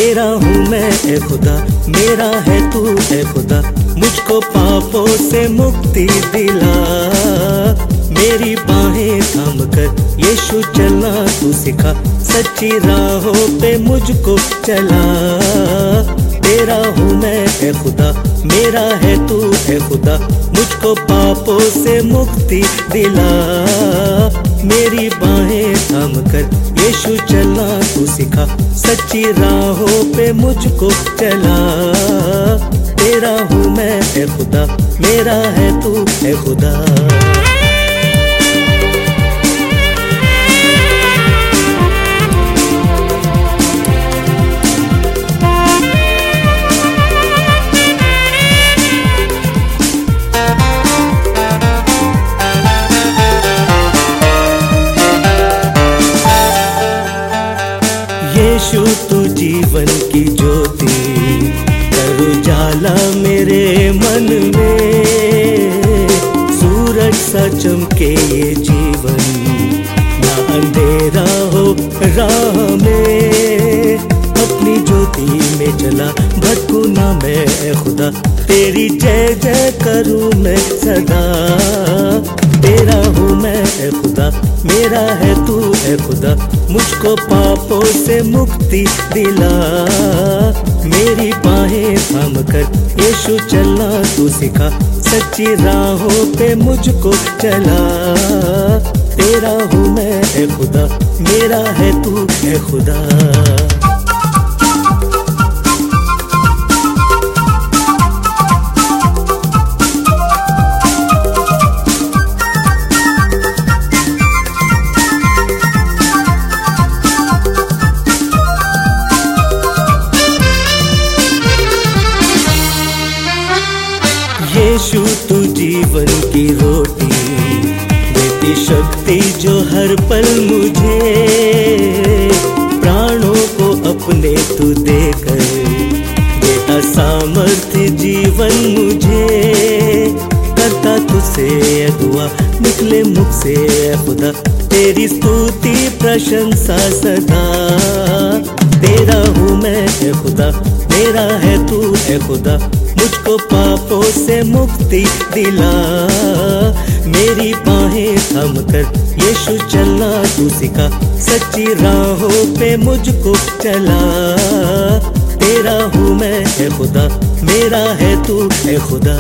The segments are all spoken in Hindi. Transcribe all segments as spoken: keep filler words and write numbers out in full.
तेरा हूँ मैं ए खुदा, मेरा है तू ए खुदा, मुझको पापों से मुक्ति दिला। मेरी बाहें थाम कर यीशु चलना तू सिखा, सच्ची राहों पे मुझको चला। तेरा हूँ मैं ए खुदा, मेरा है तू ए खुदा, मुझको पापों से मुक्ति दिला। मेरी बाहें थाम कर यीशु चलना तू सिखा, सच्ची राहों पे मुझको चला। तेरा हूँ मैं ए खुदा, मेरा है तू ए खुदा। यीशु तू जीवन की ज्योति, कर उजाला मेरे मन में। सूरज सा चमके ये जीवन, ना अंधेरा हो राह में। अपनी ज्योति में जला भटकू ना मैं ए खुदा, तेरी जय जय करूँ मैं सदा। तेरा हूँ मैं ए खुदा, मेरा है तू ए खुदा, मुझको पापों से मुक्ति दिला। मेरी बाहें थाम कर यीशु चलना तू सिखा, सच्ची राहों पे मुझको चला। तेरा हूँ मैं ए खुदा, मेरा है तू ए खुदा। यीशु तू जीवन की रोटी, देती शक्ति जो हर पल मुझे। प्राणों को अपने तू देकर देता सामर्थ्य जीवन मुझे। करता तुझसे दुआ निकले मुख से खुदा, तेरी स्तुति प्रशंसा सदा। तेरा हूँ मैं ए खुदा, मेरा है तू ए खुदा, मुझको पापों से मुक्ति दिला। मेरी बाहें थाम कर यीशु चलना तू सिखा, सच्ची राहों पे मुझको चला। तेरा हूँ मैं ए खुदा, मेरा है तू ए खुदा।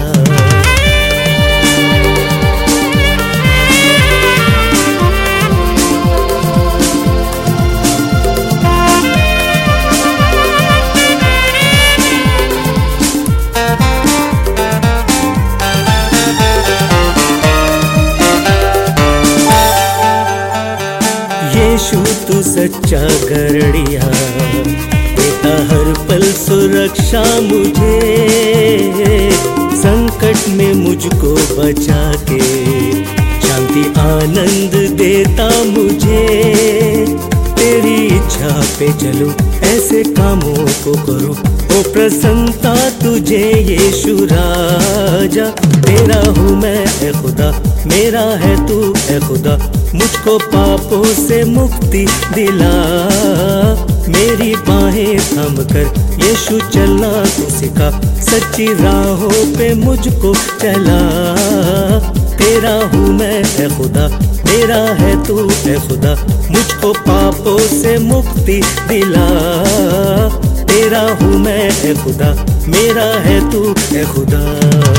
यीशु तू सच्चा गरड़िया, देता हर पल सुरक्षा मुझे। संकट में मुझको बचा के शांति आनंद देता मुझे। तेरी इच्छा पे चलो, ऐसे कामों को करो, ओ प्रसन्नता तुझे यीशु राजा। तेरा हूँ मैं ए खुदा, मेरा है तू ए खुदा, मुझको पापों से मुक्ति दिला। मेरी बाहें थाम कर यीशु चलना तू सिखा, सच्ची राहों पे मुझको चला। तेरा हूँ मैं ए खुदा, मेरा है तू ए खुदा, मुझको पापों से मुक्ति दिला। तेरा हूँ मैं ए खुदा, मेरा है तू ए खुदा।